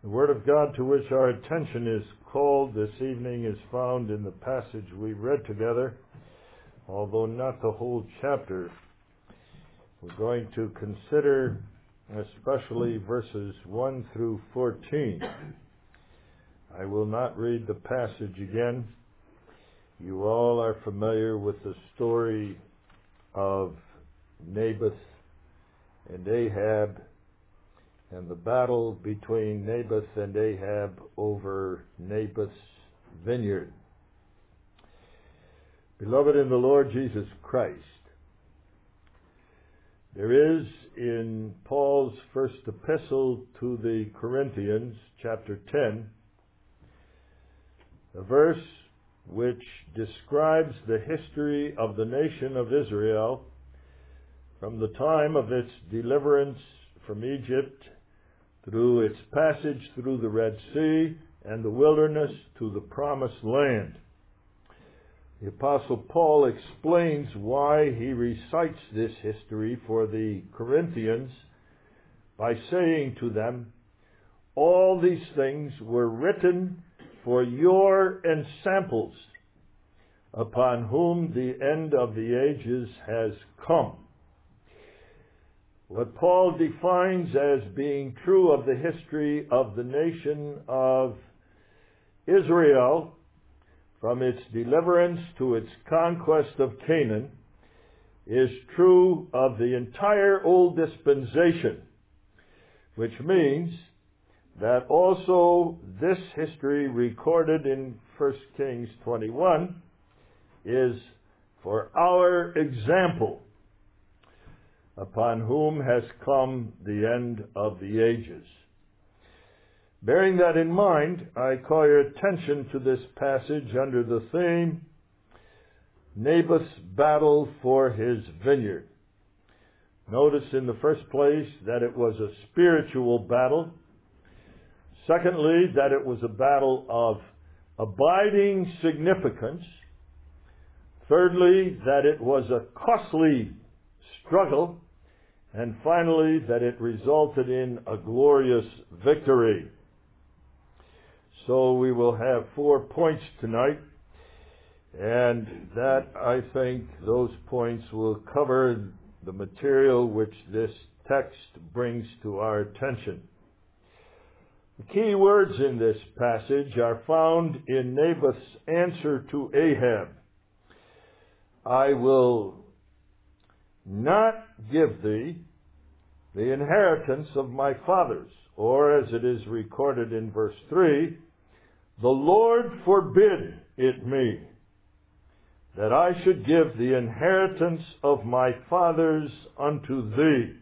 The Word of God to which our attention is called this evening is found in the passage we read together, although not the whole chapter. We're going to consider especially verses 1 through 14. I will not read the passage again. You all are familiar with the story of Naboth and Ahab, and the battle between Naboth and Ahab over Naboth's vineyard. Beloved in the Lord Jesus Christ, there is in Paul's first epistle to the Corinthians, chapter 10, a verse which describes the history of the nation of Israel from the time of its deliverance from Egypt through its passage through the Red Sea and the wilderness to the Promised Land. The Apostle Paul explains why he recites this history for the Corinthians by saying to them, "All these things were written for your ensamples, upon whom the end of the ages has come." What Paul defines as being true of the history of the nation of Israel, from its deliverance to its conquest of Canaan, is true of the entire Old Dispensation, which means that also this history recorded in 1 Kings 21 is for our example, upon whom has come the end of the ages. Bearing that in mind, I call your attention to this passage under the theme, Naboth's battle for his vineyard. Notice in the first place that it was a spiritual battle. Secondly, that it was a battle of abiding significance. Thirdly, that it was a costly struggle. And finally, that it resulted in a glorious victory. So we will have 4 points tonight, and that, I think, those points will cover the material which this text brings to our attention. The key words in this passage are found in Naboth's answer to Ahab. "I will not give thee the inheritance of my fathers," or as it is recorded in verse 3, "The Lord forbid it me, that I should give the inheritance of my fathers unto thee."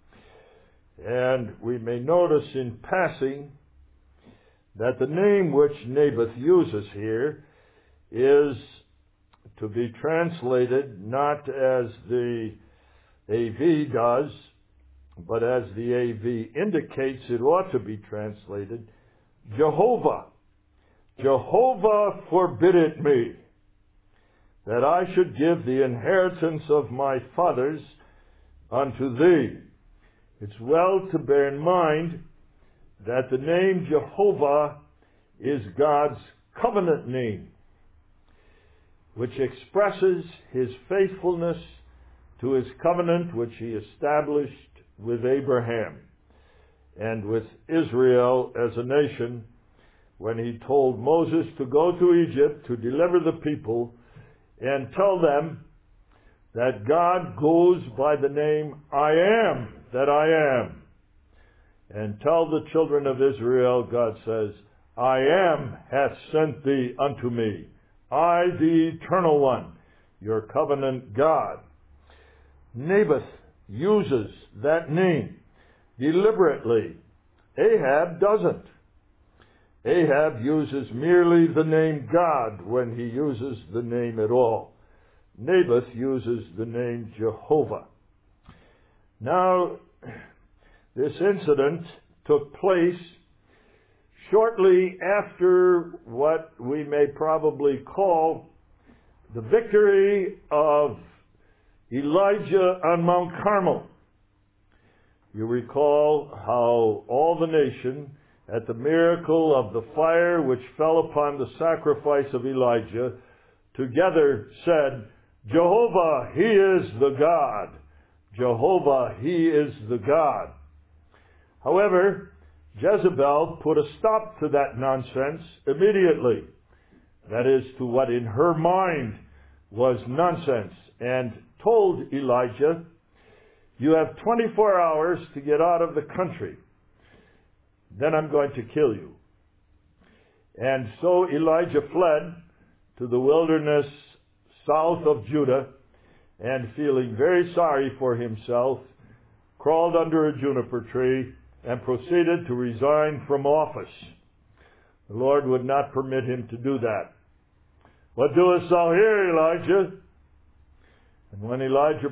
And we may notice in passing that the name which Naboth uses here is to be translated not as the AV does, but as the AV indicates it ought to be translated, Jehovah. "Jehovah forbid it me, that I should give the inheritance of my fathers unto thee." It's well to bear in mind that the name Jehovah is God's covenant name, which expresses his faithfulness to his covenant which he established with Abraham and with Israel as a nation when he told Moses to go to Egypt to deliver the people and tell them that God goes by the name I am that I am. And tell the children of Israel, God says, "I am hath sent thee unto me, I the Eternal One, your covenant God." Naboth uses that name deliberately. Ahab doesn't. Ahab uses merely the name God when he uses the name at all. Naboth uses the name Jehovah. Now, this incident took place shortly after what we may probably call the victory of Elijah on Mount Carmel. You recall how all the nation at the miracle of the fire which fell upon the sacrifice of Elijah, together said, Jehovah, He is the God. Jehovah, He is the God. However, Jezebel put a stop to that nonsense immediately. That is, to what in her mind was nonsense, and told Elijah, you have 24 hours to get out of the country. Then I'm going to kill you. And so Elijah fled to the wilderness south of Judah, and feeling very sorry for himself, crawled under a juniper tree and proceeded to resign from office. The Lord would not permit him to do that. What doest thou here, Elijah? And when Elijah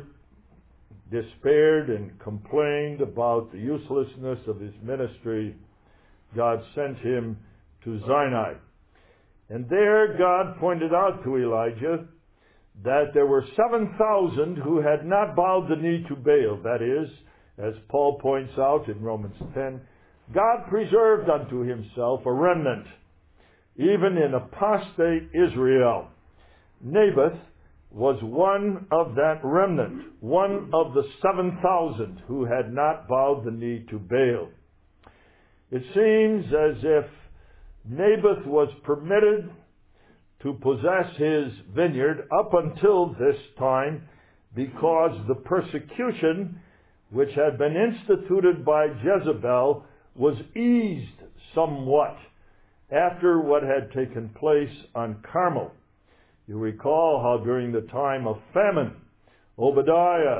despaired and complained about the uselessness of his ministry, God sent him to Sinai. And there God pointed out to Elijah that there were 7,000 who had not bowed the knee to Baal. That is, as Paul points out in Romans 10, God preserved unto himself a remnant, even in apostate Israel. Naboth was one of that remnant, one of the 7,000 who had not bowed the knee to Baal. It seems as if Naboth was permitted to possess his vineyard up until this time because the persecution which had been instituted by Jezebel was eased somewhat after what had taken place on Carmel. You recall how during the time of famine, Obadiah,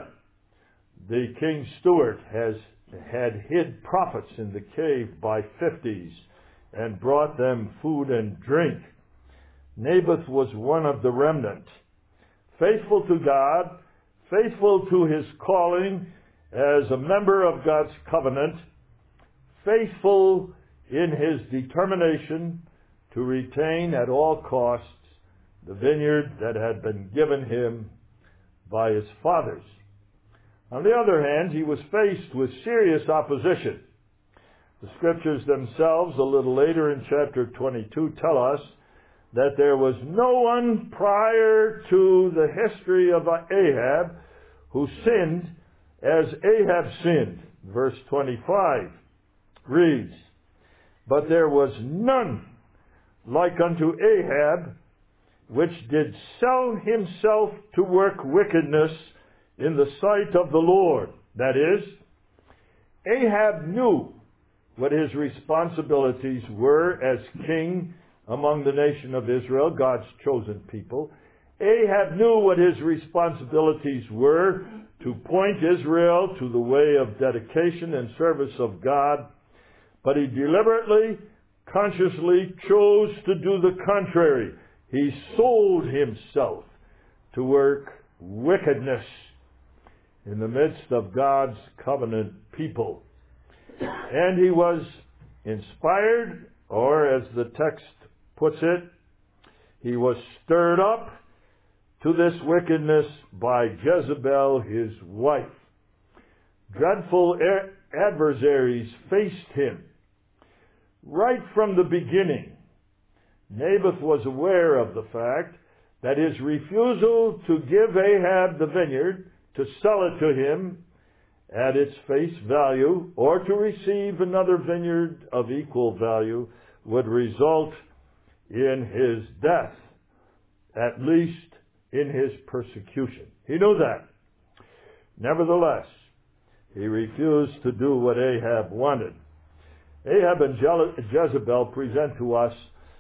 the king's steward, had hid prophets in the cave by 50s and brought them food and drink. Naboth was one of the remnant, faithful to God, faithful to his calling as a member of God's covenant, faithful in his determination to retain at all costs the vineyard that had been given him by his fathers. On the other hand, he was faced with serious opposition. The scriptures themselves, a little later in chapter 22, tell us that there was no one prior to the history of Ahab who sinned as Ahab sinned. Verse 25 reads, But there was none like unto Ahab, which did sell himself to work wickedness in the sight of the Lord. That is, Ahab knew what his responsibilities were as king among the nation of Israel, God's chosen people. Ahab knew what his responsibilities were to point Israel to the way of dedication and service of God, but he deliberately, consciously chose to do the contrary. He sold himself to work wickedness in the midst of God's covenant people. And he was inspired, or as the text puts it, he was stirred up to this wickedness by Jezebel, his wife. Dreadful adversaries faced him. Right from the beginning, Naboth was aware of the fact that his refusal to give Ahab the vineyard, to sell it to him at its face value, or to receive another vineyard of equal value, would result in his death, at least in his persecution. He knew that. Nevertheless, he refused to do what Ahab wanted. Ahab and Jezebel present to us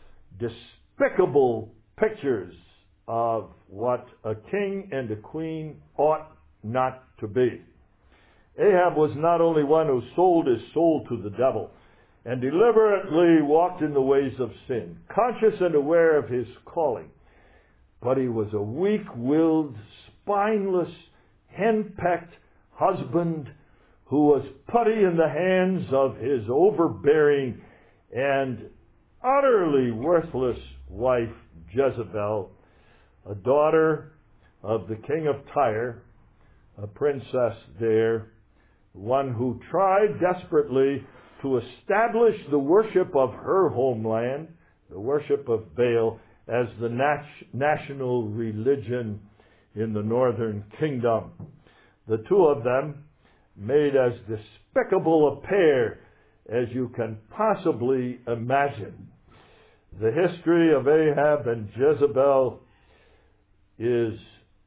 despicable pictures of what a king and a queen ought not to be. Ahab was not only one who sold his soul to the devil and deliberately walked in the ways of sin, conscious and aware of his calling, but he was a weak-willed, spineless, henpecked husband who was putty in the hands of his overbearing and utterly worthless wife, Jezebel, a daughter of the king of Tyre, a princess there, one who tried desperately to establish the worship of her homeland, the worship of Baal, as the national religion in the northern kingdom. The two of them made as despicable a pair as you can possibly imagine. The history of Ahab and Jezebel is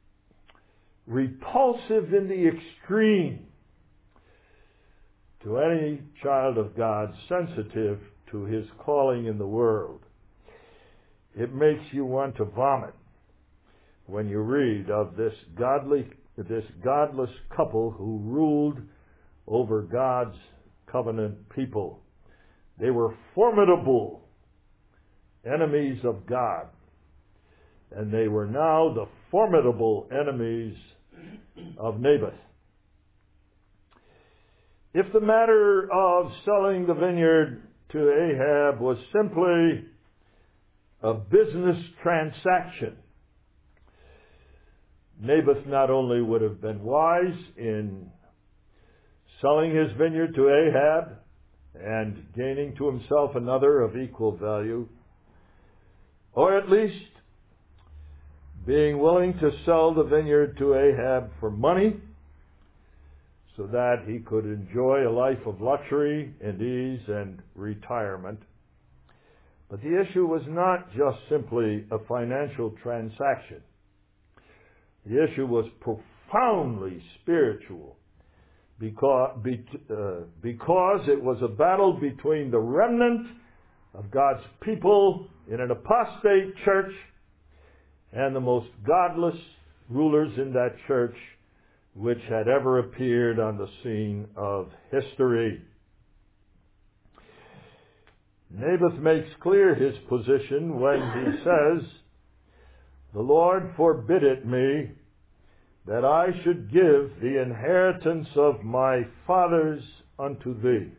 repulsive in the extreme to any child of God sensitive to his calling in the world. It makes you want to vomit when you read of this godless couple who ruled over God's covenant people. They were formidable enemies of God, and they were now the formidable enemies of Naboth. If the matter of selling the vineyard to Ahab was simply a business transaction, Naboth not only would have been wise in selling his vineyard to Ahab and gaining to himself another of equal value, or at least being willing to sell the vineyard to Ahab for money so that he could enjoy a life of luxury and ease and retirement. But the issue was not just simply a financial transaction. The issue was profoundly spiritual because it was a battle between the remnant of God's people in an apostate church and the most godless rulers in that church which had ever appeared on the scene of history. Naboth makes clear his position when he says, "The Lord forbid it me that I should give the inheritance of my fathers unto thee.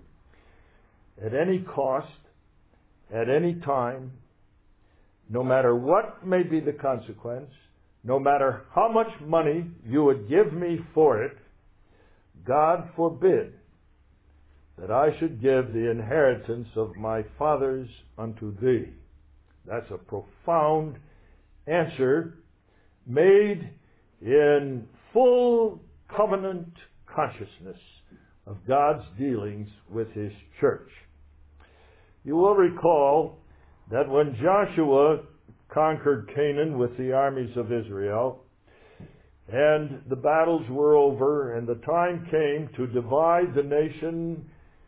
At any cost, at any time, no matter what may be the consequence, no matter how much money you would give me for it, God forbid that I should give the inheritance of my fathers unto thee." That's a profound answer made in full covenant consciousness of God's dealings with his church. You will recall that when Joshua conquered Canaan with the armies of Israel, and the battles were over, and the time came to divide the nation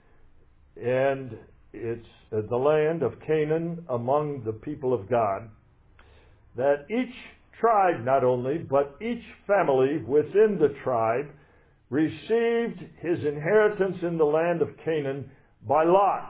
and the land of Canaan among the people of God, that each tribe not only, but each family within the tribe received his inheritance in the land of Canaan by lot.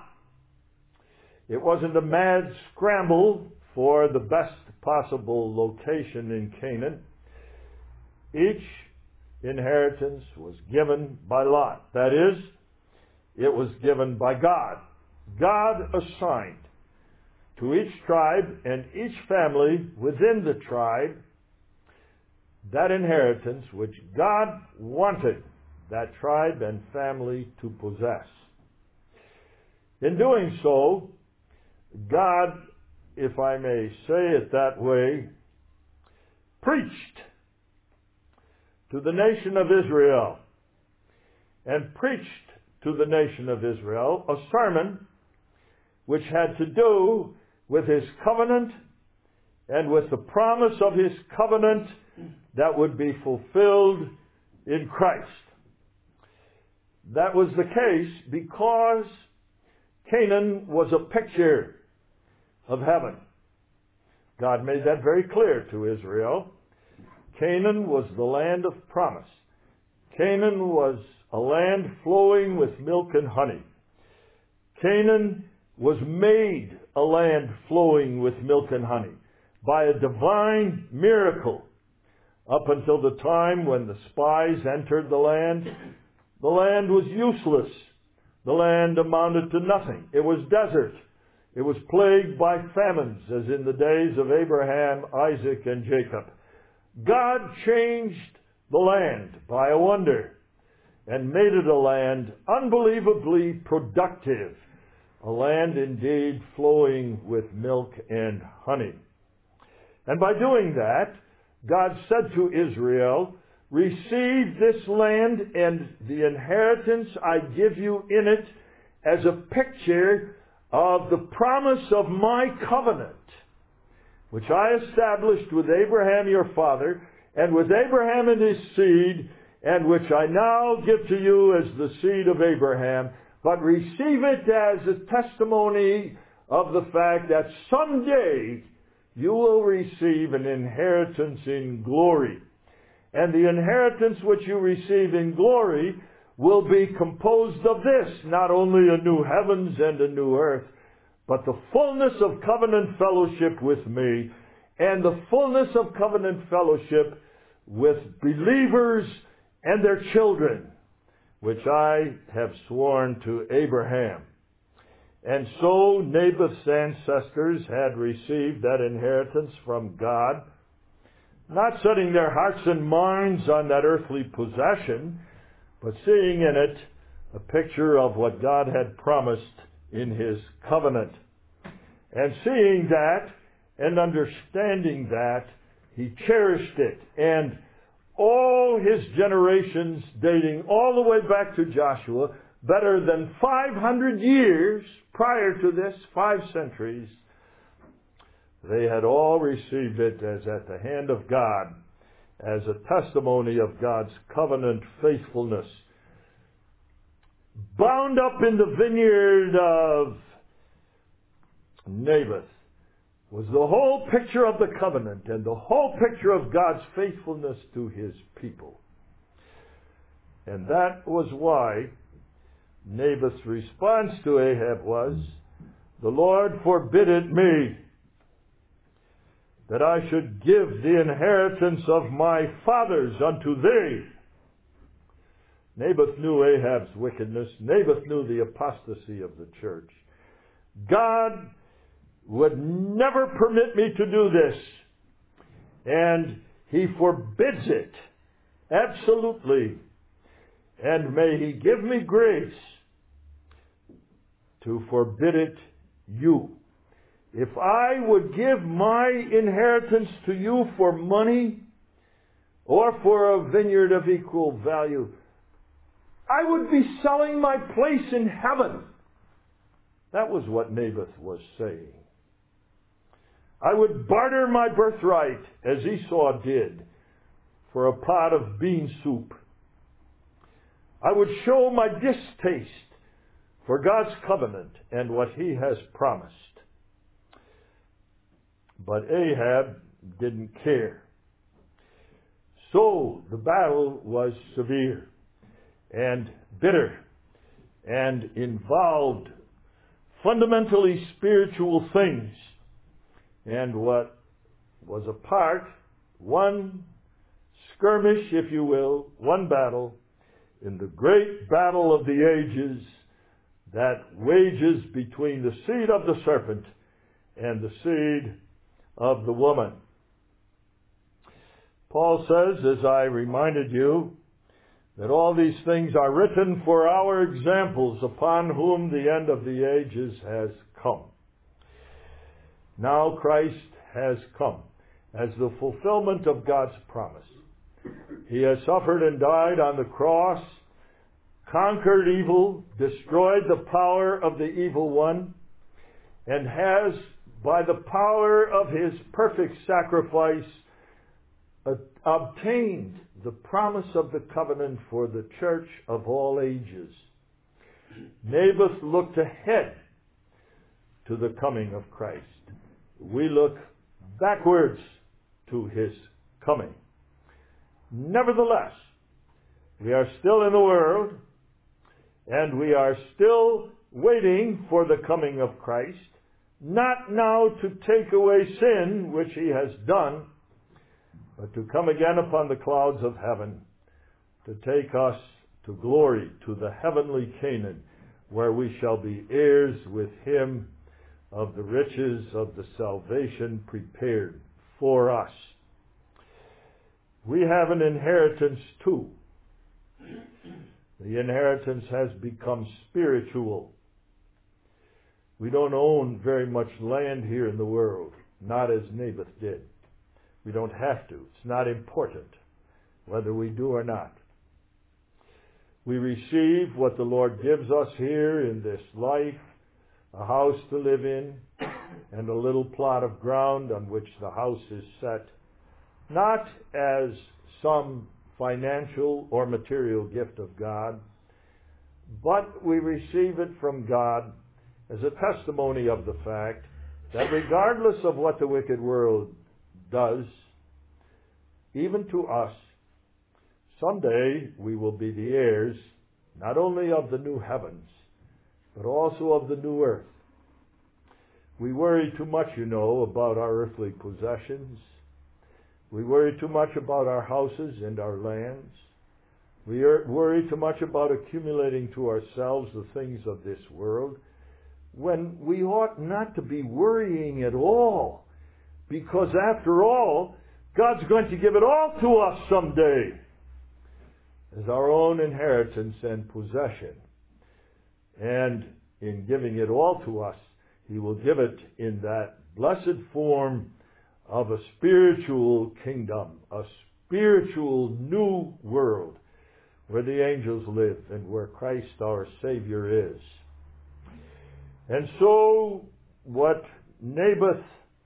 It wasn't a mad scramble for the best possible location in Canaan. Each inheritance was given by lot. That is, it was given by God. God assigned to each tribe and each family within the tribe that inheritance which God wanted that tribe and family to possess. In doing so, God, if I may say it that way, preached to the nation of Israel, and preached to the nation of Israel a sermon which had to do with his covenant and with the promise of his covenant that would be fulfilled in Christ. That was the case because Canaan was a picture of heaven. God made that very clear to Israel. Canaan was the land of promise. Canaan was a land flowing with milk and honey. Canaan was made a land flowing with milk and honey by a divine miracle. Up until the time when the spies entered the land was useless. The land amounted to nothing. It was desert. It was plagued by famines, as in the days of Abraham, Isaac, and Jacob. God changed the land by a wonder. and made it a land unbelievably productive, a land indeed flowing with milk and honey. And by doing that, God said to Israel, "Receive this land and the inheritance I give you in it as a picture of the promise of my covenant, which I established with Abraham your father, and with Abraham and his seed, and which I now give to you as the seed of Abraham. But receive it as a testimony of the fact that someday you will receive an inheritance in glory. And the inheritance which you receive in glory will be composed of this, not only a new heavens and a new earth, but the fullness of covenant fellowship with me, and the fullness of covenant fellowship with believers and their children, which I have sworn to Abraham." And so Naboth's ancestors had received that inheritance from God, not setting their hearts and minds on that earthly possession, but seeing in it a picture of what God had promised in His covenant. And seeing that and understanding that, he cherished it. And all his generations, dating all the way back to Joshua, better than 500 years prior to this, 5 centuries, they had all received it as at the hand of God, as a testimony of God's covenant faithfulness. Bound up in the vineyard of Naboth was the whole picture of the covenant and the whole picture of God's faithfulness to His people. And that was why Naboth's response to Ahab was, "The Lord forbid it me, that I should give the inheritance of my fathers unto thee." Naboth knew Ahab's wickedness. Naboth knew the apostasy of the church. God would never permit me to do this, and He forbids it, absolutely. And may He give me grace to forbid it you. If I would give my inheritance to you for money or for a vineyard of equal value, I would be selling my place in heaven. That was what Naboth was saying. I would barter my birthright, as Esau did, for a pot of bean soup. I would show my distaste for God's covenant and what He has promised. But Ahab didn't care. So the battle was severe and bitter and involved fundamentally spiritual things. And what was a part, one skirmish, if you will, one battle, in the great battle of the ages that wages between the seed of the serpent and the seed of the woman. Paul says, as I reminded you, that all these things are written for our examples, upon whom the end of the ages has come. Now Christ has come as the fulfillment of God's promise. He has suffered and died on the cross, conquered evil, destroyed the power of the evil one, and has, by the power of His perfect sacrifice, obtained the promise of the covenant for the church of all ages. Naboth looked ahead to the coming of Christ. We look backwards to His coming. Nevertheless, we are still in the world, and we are still waiting for the coming of Christ, not now to take away sin, which He has done, but to come again upon the clouds of heaven, to take us to glory, to the heavenly Canaan, where we shall be heirs with Him of the riches of the salvation prepared for us. We have an inheritance too. The inheritance has become spiritual. We don't own very much land here in the world, not as Naboth did. We don't have to. It's not important whether we do or not. We receive what the Lord gives us here in this life, a house to live in, and a little plot of ground on which the house is set, not as some financial or material gift of God, but we receive it from God as a testimony of the fact that regardless of what the wicked world does, even to us, someday we will be the heirs not only of the new heavens, but also of the new earth. We worry too much, about our earthly possessions. We worry too much about our houses and our lands. We worry too much about accumulating to ourselves the things of this world, when we ought not to be worrying at all, because after all, God's going to give it all to us someday as our own inheritance and possession. And in giving it all to us, He will give it in that blessed form of a spiritual kingdom, a spiritual new world where the angels live and where Christ our Savior is. And so what Naboth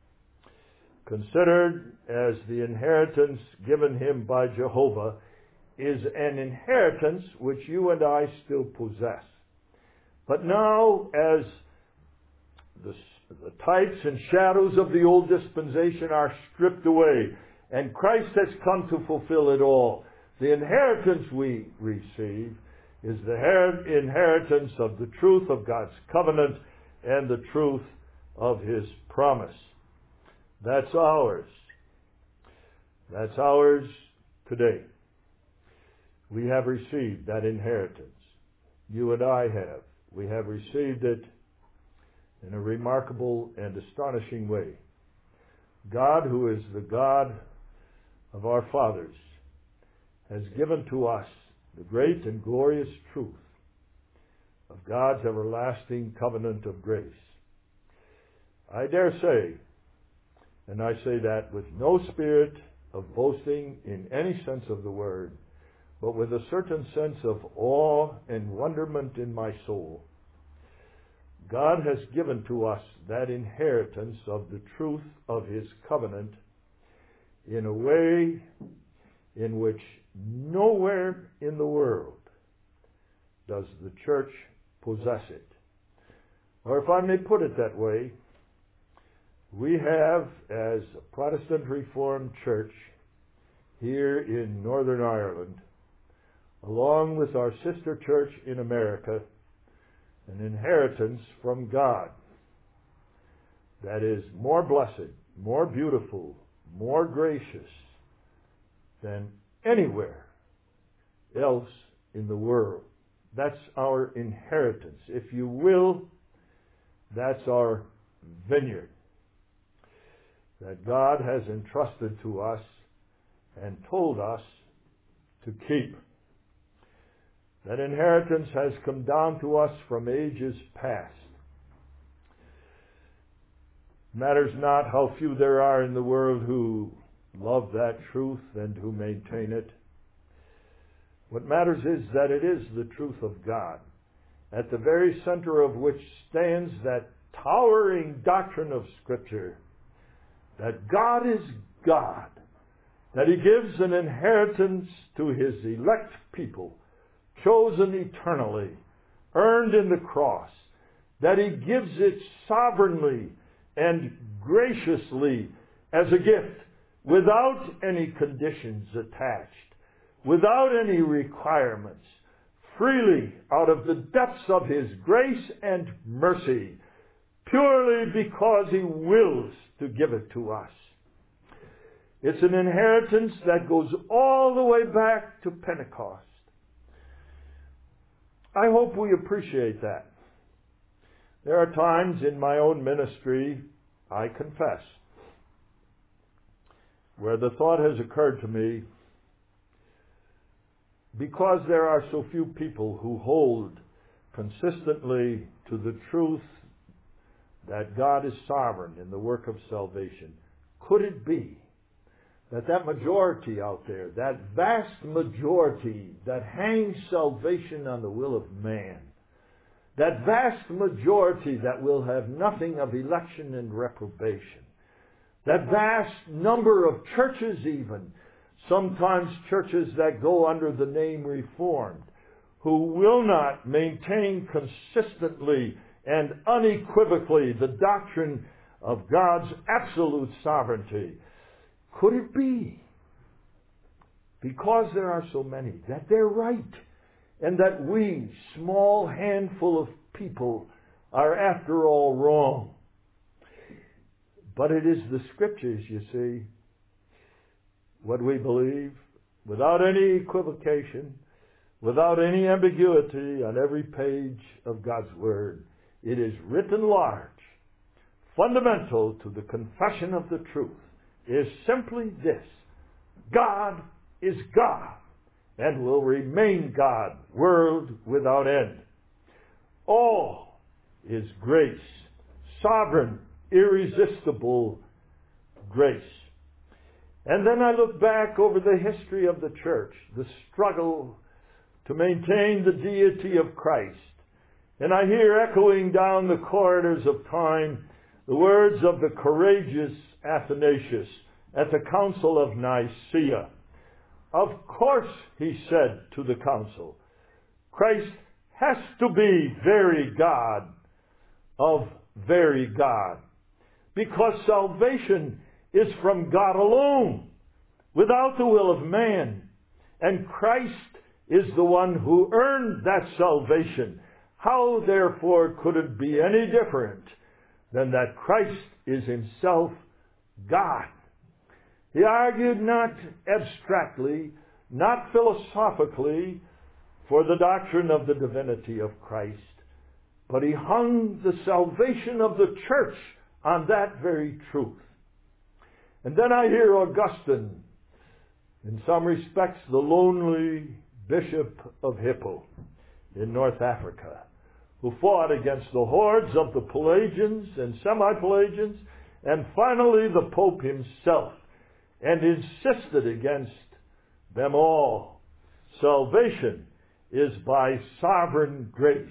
considered as the inheritance given him by Jehovah is an inheritance which you and I still possess. But now, as the types and shadows of the old dispensation are stripped away, and Christ has come to fulfill it all, the inheritance we receive is the inheritance of the truth of God's covenant and the truth of His promise. That's ours. That's ours today. We have received that inheritance. You and I have. We have received it in a remarkable and astonishing way. God, who is the God of our fathers, has given to us the great and glorious truth of God's everlasting covenant of grace. I dare say, and I say that with no spirit of boasting in any sense of the word, but with a certain sense of awe and wonderment in my soul, God has given to us that inheritance of the truth of His covenant in a way in which nowhere in the world does the church possess it. Or if I may put it that way, we have, as a Protestant Reformed Church here in Northern Ireland, along with our sister church in America, an inheritance from God that is more blessed, more beautiful, more gracious than anywhere else in the world. That's our inheritance. If you will, that's our vineyard that God has entrusted to us and told us to keep. That inheritance has come down to us from ages past. It matters not how few there are in the world who love that truth and who maintain it. What matters is that it is the truth of God, at the very center of which stands that towering doctrine of Scripture, that God is God, that He gives an inheritance to His elect people, chosen eternally, earned in the cross, that He gives it sovereignly and graciously as a gift, without any conditions attached, without any requirements, freely out of the depths of His grace and mercy, purely because He wills to give it to us. It's an inheritance that goes all the way back to Pentecost. I hope we appreciate that. There are times in my own ministry, I confess, where the thought has occurred to me, because there are so few people who hold consistently to the truth that God is sovereign in the work of salvation, could it be that majority out there, that vast majority that hangs salvation on the will of man, that vast majority that will have nothing of election and reprobation, that vast number of churches even, sometimes churches that go under the name Reformed, who will not maintain consistently and unequivocally the doctrine of God's absolute sovereignty. Could it be, because there are so many, that they're right, and that we, small handful of people, are after all wrong? But it is the Scriptures, you see, what we believe, without any equivocation, without any ambiguity on every page of God's Word. It is written large, fundamental to the confession of the truth, is simply this: God is God and will remain God, world without end. All is grace, sovereign, irresistible grace. And then I look back over the history of the church, the struggle to maintain the deity of Christ, and I hear echoing down the corridors of time the words of the courageous Athanasius at the Council of Nicaea. Of course, he said to the council, Christ has to be very God of very God, because salvation is from God alone, without the will of man. And Christ is the one who earned that salvation. How, therefore, could it be any different than that Christ is himself God? He argued not abstractly, not philosophically, for the doctrine of the divinity of Christ, but he hung the salvation of the church on that very truth. And then I hear Augustine, in some respects the lonely bishop of Hippo in North Africa, who fought against the hordes of the Pelagians and semi-Pelagians, and finally the Pope himself, and insisted against them all. Salvation is by sovereign grace.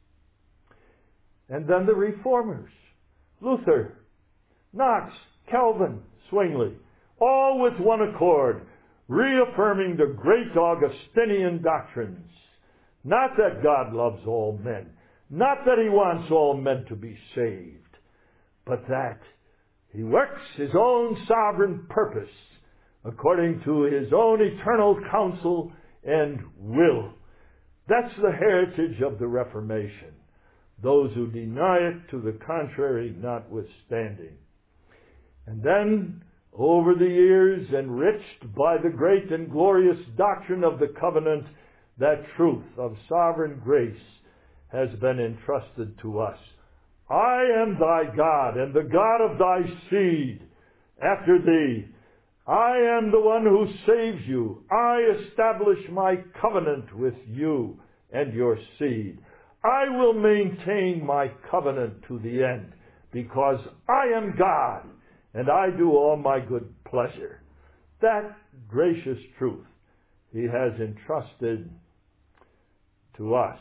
And then the Reformers, Luther, Knox, Calvin, Zwingli, all with one accord, reaffirming the great Augustinian doctrines. Not that God loves all men, not that he wants all men to be saved, but that he works his own sovereign purpose according to his own eternal counsel and will. That's the heritage of the Reformation, those who deny it to the contrary notwithstanding. And then, over the years, enriched by the great and glorious doctrine of the covenant, that truth of sovereign grace has been entrusted to us. I am thy God, and the God of thy seed after thee. I am the one who saves you. I establish my covenant with you and your seed. I will maintain my covenant to the end, because I am God, and I do all my good pleasure. That gracious truth he has entrusted to us.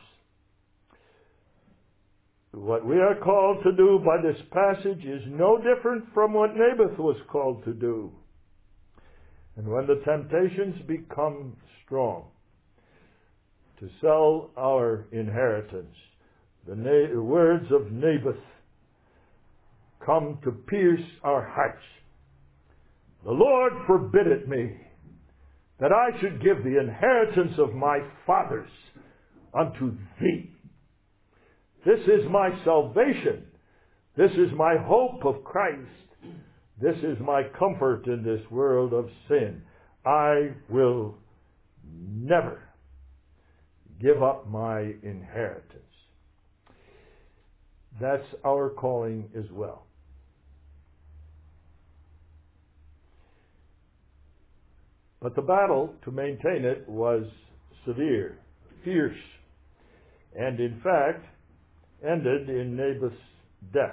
What we are called to do by this passage is no different from what Naboth was called to do. And when the temptations become strong to sell our inheritance, the words of Naboth come to pierce our hearts. The Lord forbid it me, that I should give the inheritance of my fathers unto thee. This is my salvation. This is my hope of Christ. This is my comfort in this world of sin. I will never give up my inheritance. That's our calling as well. But the battle to maintain it was severe, fierce, and in fact ended in Naboth's death.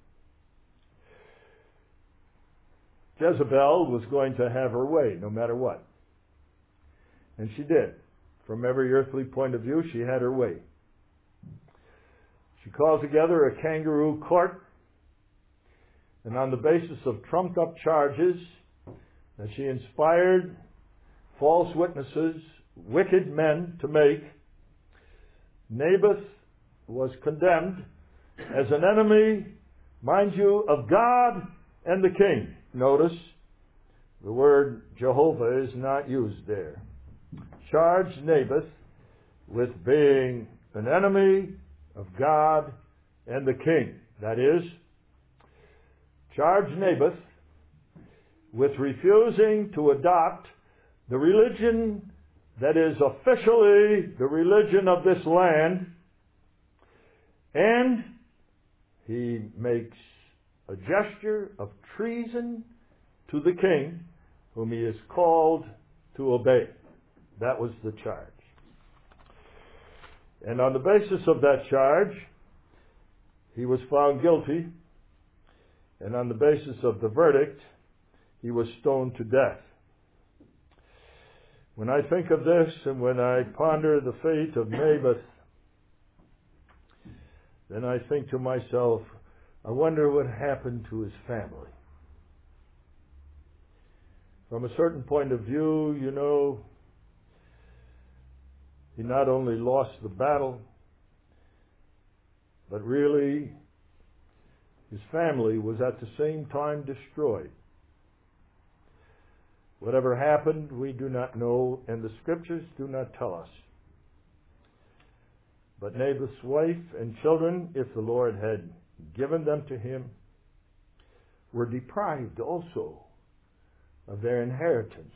Jezebel was going to have her way no matter what. And she did. From every earthly point of view, she had her way. She called together a kangaroo court, and on the basis of trumped-up charges that she inspired false witnesses, wicked men to make, Naboth was condemned as an enemy, mind you, of God and the king. Notice, the word Jehovah is not used there. Charged Naboth with being an enemy of God and the king. That is, charged Naboth with refusing to adopt the religion that is officially the religion of this land, and he makes a gesture of treason to the king whom he is called to obey. That was the charge. And on the basis of that charge, he was found guilty, and on the basis of the verdict, he was stoned to death. When I think of this and when I ponder the fate of Naboth, then I think to myself, I wonder what happened to his family. From a certain point of view, you know, he not only lost the battle, but really his family was at the same time destroyed. Whatever happened, we do not know, and the Scriptures do not tell us. But Naboth's wife and children, if the Lord had given them to him, were deprived also of their inheritance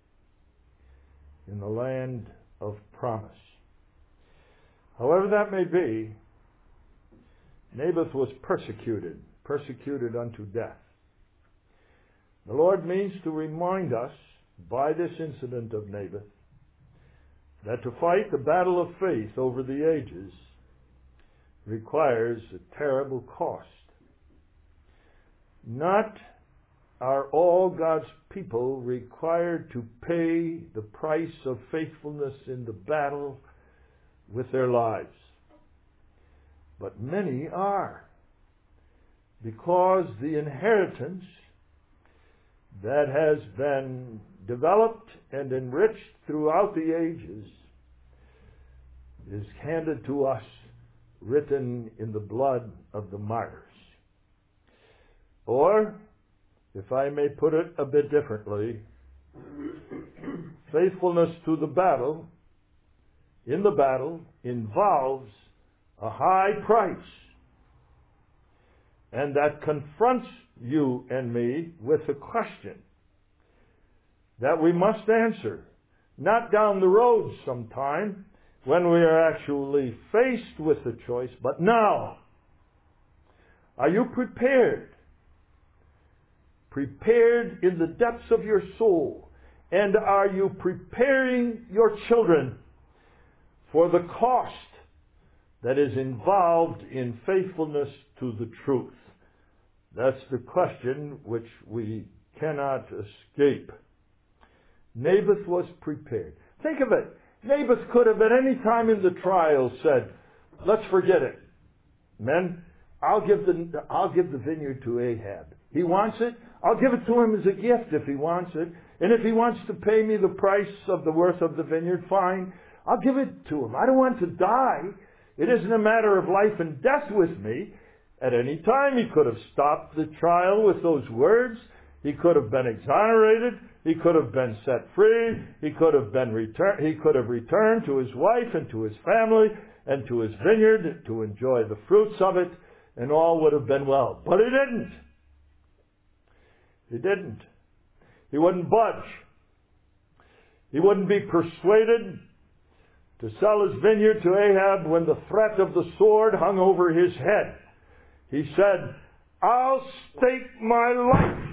in the land of promise. However that may be, Naboth was persecuted unto death. The Lord means to remind us by this incident of Naboth that to fight the battle of faith over the ages requires a terrible cost. Not are all God's people required to pay the price of faithfulness in the battle with their lives, but many are, because the inheritance that has been developed and enriched throughout the ages is handed to us, written in the blood of the martyrs. Or, if I may put it a bit differently, faithfulness to the battle, in the battle, involves a high price, and that confronts you and me with a question that we must answer, not down the road sometime when we are actually faced with the choice, but now. Are you prepared? Prepared in the depths of your soul? And are you preparing your children for the cost that is involved in faithfulness to the truth? That's the question which we cannot escape. Naboth was prepared. Think of it. Naboth could have at any time in the trial said, let's forget it. Men, I'll give the vineyard to Ahab. He wants it. I'll give it to him as a gift if he wants it. And if he wants to pay me the price of the worth of the vineyard, fine. I'll give it to him. I don't want to die. It isn't a matter of life and death with me. At any time, he could have stopped the trial with those words. He could have been exonerated. He could have been set free. He could have returned to his wife and to his family and to his vineyard to enjoy the fruits of it, and all would have been well. But he didn't. He didn't. He wouldn't budge. He wouldn't be persuaded to sell his vineyard to Ahab when the threat of the sword hung over his head. He said, I'll stake my life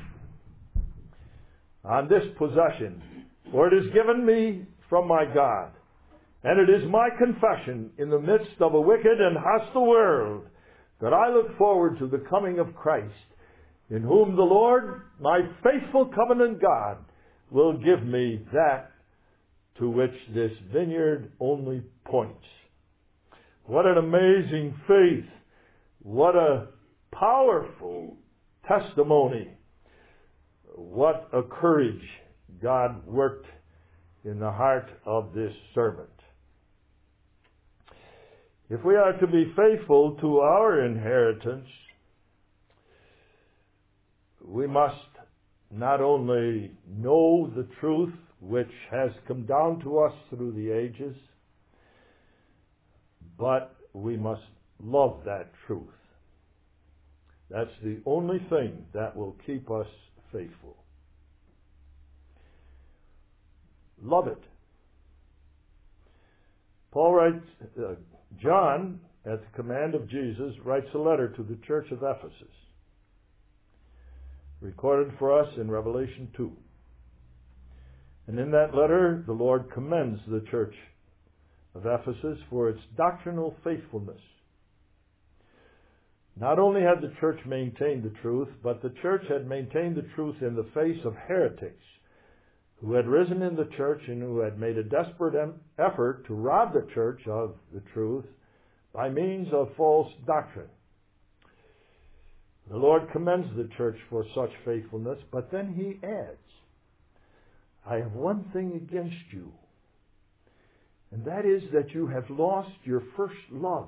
on this possession, for it is given me from my God. And it is my confession in the midst of a wicked and hostile world that I look forward to the coming of Christ, in whom the Lord, my faithful covenant God, will give me that to which this vineyard only points. What an amazing faith. What a powerful testimony. What a courage God worked in the heart of this servant. If we are to be faithful to our inheritance, we must not only know the truth which has come down to us through the ages, but we must love that truth. That's the only thing that will keep us faithful. Love it. Paul writes, John, at the command of Jesus, writes a letter to the church of Ephesus, recorded for us in Revelation 2. And in that letter, the Lord commends the church of Ephesus for its doctrinal faithfulness. Not only had the church maintained the truth, but the church had maintained the truth in the face of heretics who had risen in the church and who had made a desperate effort to rob the church of the truth by means of false doctrine. The Lord commends the church for such faithfulness, but then he adds, I have one thing against you, and that is that you have lost your first love.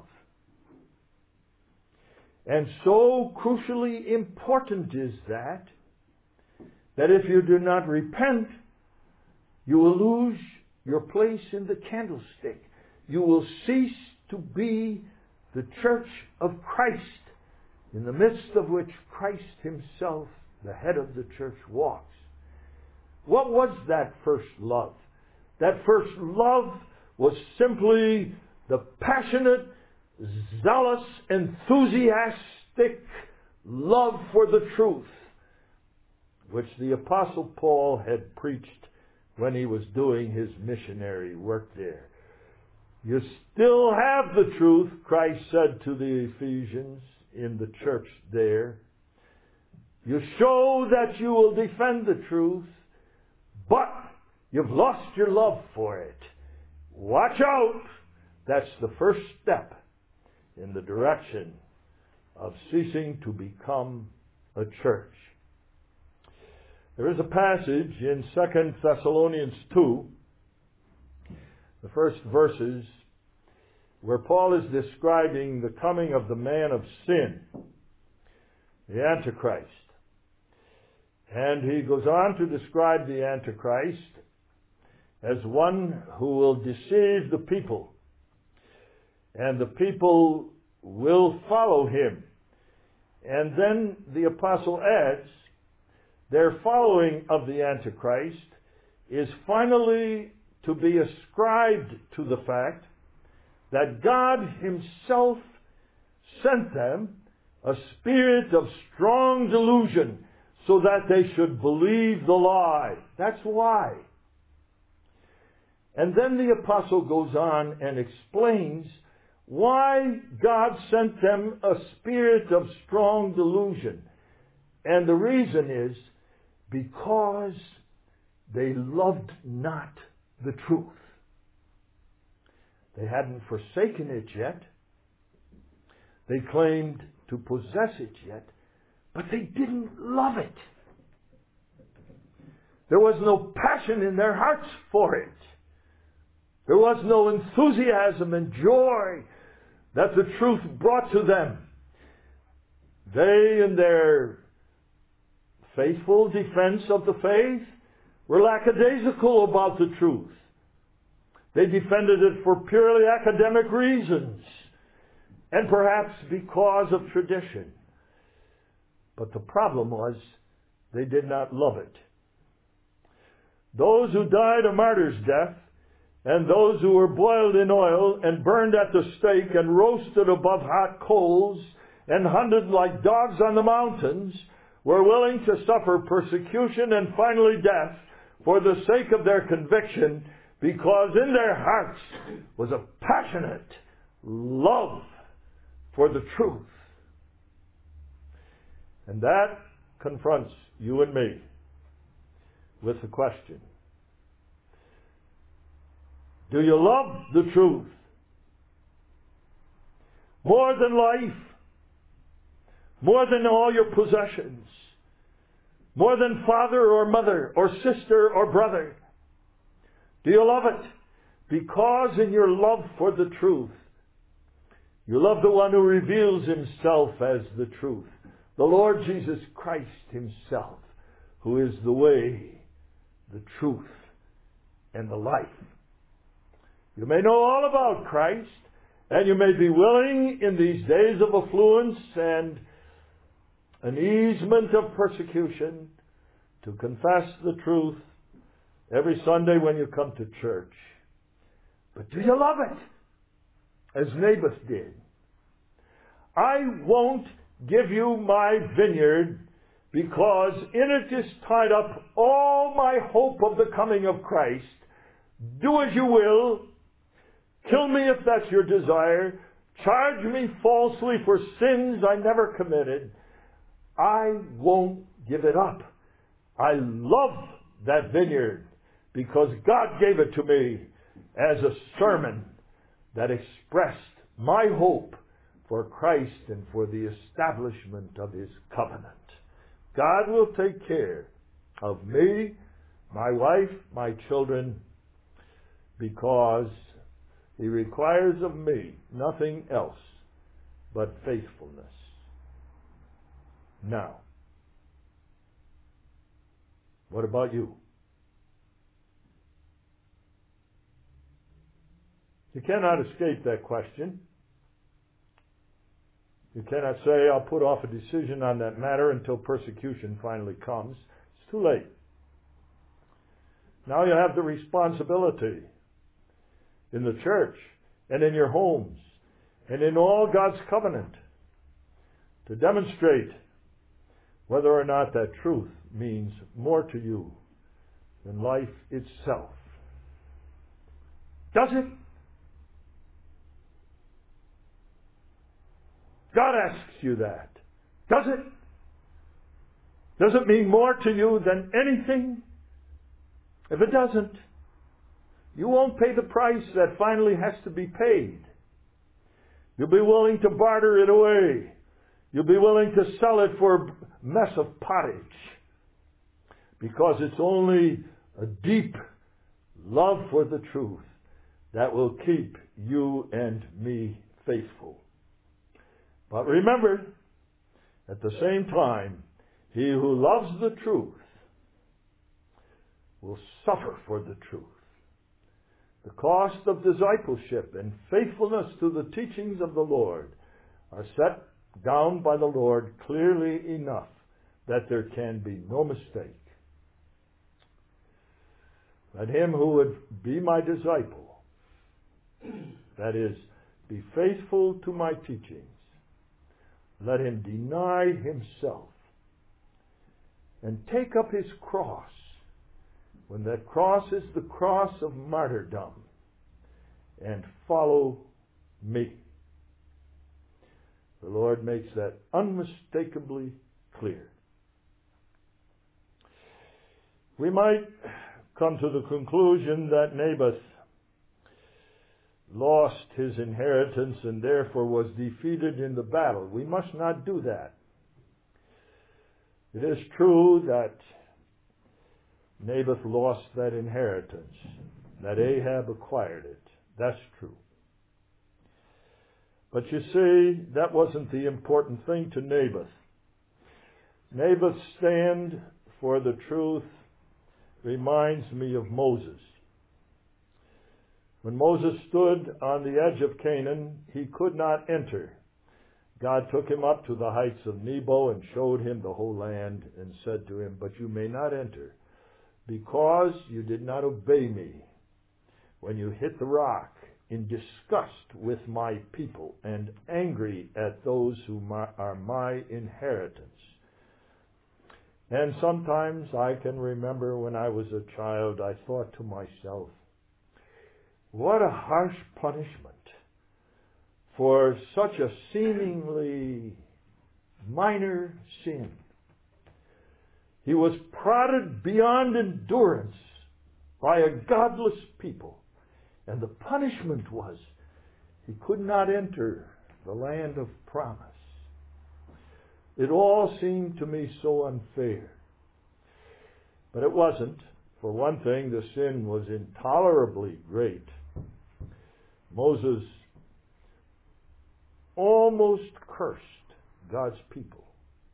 And so crucially important is that if you do not repent, you will lose your place in the candlestick. You will cease to be the church of Christ, in the midst of which Christ himself, the head of the church, walks. What was that first love? That first love was simply the passionate, zealous, enthusiastic love for the truth, which the Apostle Paul had preached when he was doing his missionary work there. You still have the truth, Christ said to the Ephesians in the church there. You show that you will defend the truth, but you've lost your love for it. Watch out! That's the first step in the direction of ceasing to become a church. There is a passage in 2 Thessalonians 2, the first verses, where Paul is describing the coming of the man of sin, the Antichrist. And he goes on to describe the Antichrist as one who will deceive the people, and the people will follow him. And then the apostle adds, their following of the Antichrist is finally to be ascribed to the fact that God himself sent them a spirit of strong delusion so that they should believe the lie. That's why. And then the apostle goes on and explains why God sent them a spirit of strong delusion. And the reason is because they loved not the truth. They hadn't forsaken it yet. They claimed to possess it yet, but they didn't love it. There was no passion in their hearts for it. There was no enthusiasm and joy that the truth brought to them. They, in their faithful defense of the faith, were lackadaisical about the truth. They defended it for purely academic reasons, and perhaps because of tradition. But the problem was they did not love it. Those who died a martyr's death, and those who were boiled in oil and burned at the stake and roasted above hot coals and hunted like dogs on the mountains, were willing to suffer persecution and finally death for the sake of their conviction, because in their hearts was a passionate love for the truth. And that confronts you and me with the question, do you love the truth more than life, more than all your possessions, more than father or mother or sister or brother? Do you love it? Because in your love for the truth, you love the one who reveals himself as the truth, the Lord Jesus Christ himself, who is the way, the truth, and the life. You may know all about Christ, and you may be willing in these days of affluence and an easement of persecution to confess the truth every Sunday when you come to church. But do you love it? As Naboth did. I won't give you my vineyard because in it is tied up all my hope of the coming of Christ. Do as you will. Kill me if that's your desire. Charge me falsely for sins I never committed. I won't give it up. I love that vineyard because God gave it to me as a sermon that expressed my hope for Christ and for the establishment of His covenant. God will take care of me, my wife, my children, because He requires of me nothing else but faithfulness. Now, what about you? You cannot escape that question. You cannot say, I'll put off a decision on that matter until persecution finally comes. It's too late. Now you have the responsibility in the church and in your homes and in all God's covenant to demonstrate whether or not that truth means more to you than life itself. Does it? God asks you that. Does it? Does it mean more to you than anything? If it doesn't, you won't pay the price that finally has to be paid. You'll be willing to barter it away. You'll be willing to sell it for a mess of pottage. Because it's only a deep love for the truth that will keep you and me faithful. But remember, at the same time, he who loves the truth will suffer for the truth. The cost of discipleship and faithfulness to the teachings of the Lord are set down by the Lord clearly enough that there can be no mistake. Let him who would be my disciple, that is, be faithful to my teachings, let him deny himself and take up his cross, when that cross is the cross of martyrdom, and follow me. The Lord makes that unmistakably clear. We might come to the conclusion that Naboth lost his inheritance and therefore was defeated in the battle. We must not do that. It is true that Naboth lost that inheritance, that Ahab acquired it. That's true. But you see, that wasn't the important thing to Naboth. Naboth's stand for the truth reminds me of Moses. When Moses stood on the edge of Canaan, he could not enter. God took him up to the heights of Nebo and showed him the whole land and said to him, "But you may not enter, because you did not obey me when you hit the rock in disgust with my people and angry at those who are my inheritance." And sometimes I can remember when I was a child, I thought to myself, What a harsh punishment for such a seemingly minor sin. He was prodded beyond endurance by a godless people. And the punishment was he could not enter the land of promise. It all seemed to me so unfair. But it wasn't. For one thing, the sin was intolerably great. Moses almost cursed God's people.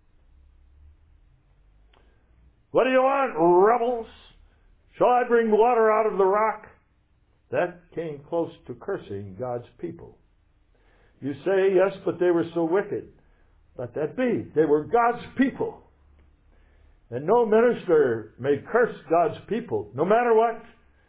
What do you want, rebels? Shall I bring water out of the rock? That came close to cursing God's people. You say, yes, but they were so wicked. Let that be. They were God's people. And no minister may curse God's people, no matter what.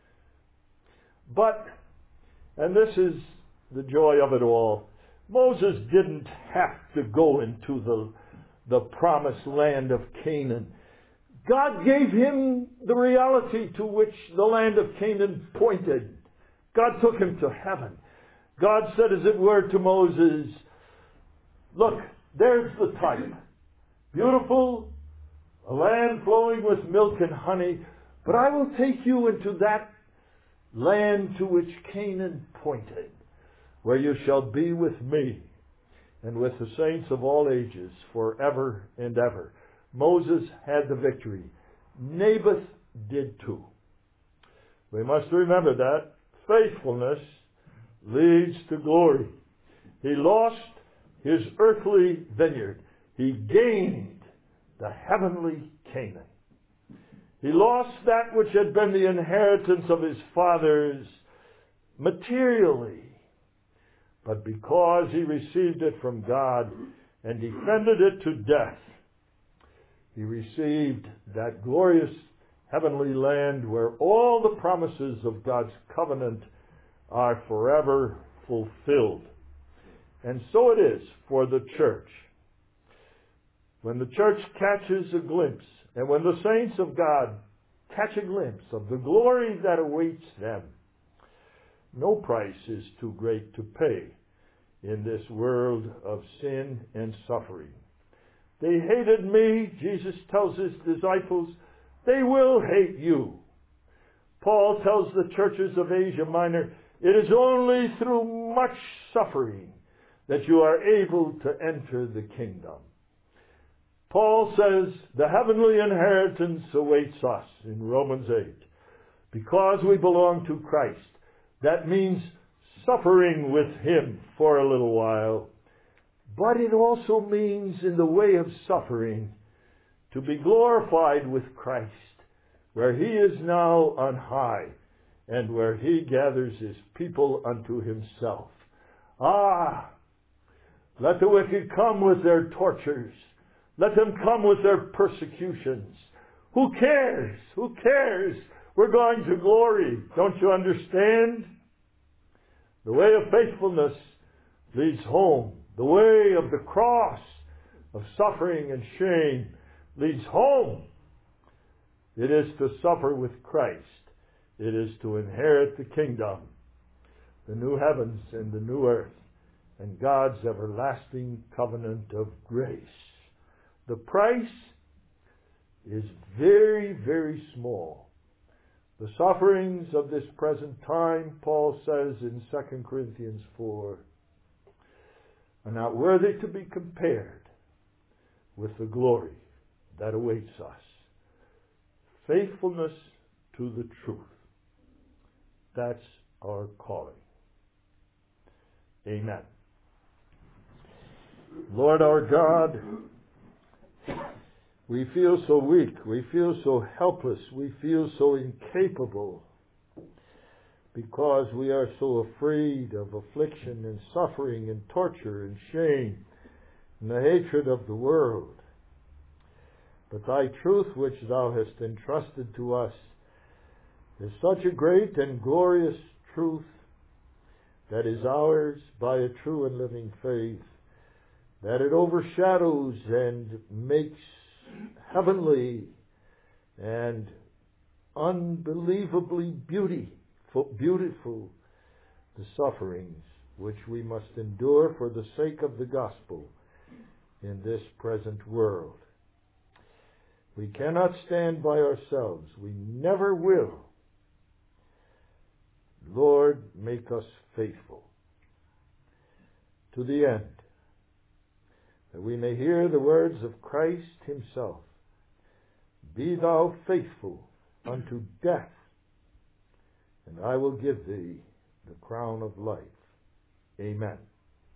But, and this is the joy of it all, Moses didn't have to go into the promised land of Canaan. God gave him the reality to which the land of Canaan pointed. God took him to heaven. God said, as it were, to Moses, look, there's the type. Beautiful, a land flowing with milk and honey, but I will take you into that land to which Canaan pointed, where you shall be with me and with the saints of all ages forever and ever. Moses had the victory. Naboth did too. We must remember that faithfulness leads to glory. He lost his earthly vineyard. He gained the heavenly Canaan. He lost that which had been the inheritance of his fathers materially. But because he received it from God and defended it to death, he received that glorious heavenly land where all the promises of God's covenant are forever fulfilled. And so it is for the church. When the church catches a glimpse, and when the saints of God catch a glimpse of the glory that awaits them, no price is too great to pay in this world of sin and suffering. They hated me, Jesus tells his disciples, they will hate you. Paul tells the churches of Asia Minor, it is only through much suffering that you are able to enter the kingdom. Paul says the heavenly inheritance awaits us in Romans 8. Because we belong to Christ, that means suffering with him for a little while. But it also means, in the way of suffering, to be glorified with Christ, where he is now on high, and where he gathers his people unto himself. Ah! Let the wicked come with their tortures. Let them come with their persecutions. Who cares? Who cares? We're going to glory. Don't you understand? The way of faithfulness leads home. The way of the cross, of suffering and shame, leads home. It is to suffer with Christ. It is to inherit the kingdom, the new heavens and the new earth, and God's everlasting covenant of grace. The price is very, very small. The sufferings of this present time, Paul says in 2 Corinthians 4, are not worthy to be compared with the glory that awaits us. Faithfulness to the truth. That's our calling. Amen. Lord our God, we feel so weak, we feel so helpless, we feel so incapable because we are so afraid of affliction and suffering and torture and shame and the hatred of the world. But thy truth which thou hast entrusted to us is such a great and glorious truth that is ours by a true and living faith, that it overshadows and makes heavenly and unbelievably beautiful the sufferings which we must endure for the sake of the gospel in this present world. We cannot stand by ourselves. We never will. Lord, make us faithful to the end, that we may hear the words of Christ himself. Be thou faithful unto death, and I will give thee the crown of life. Amen.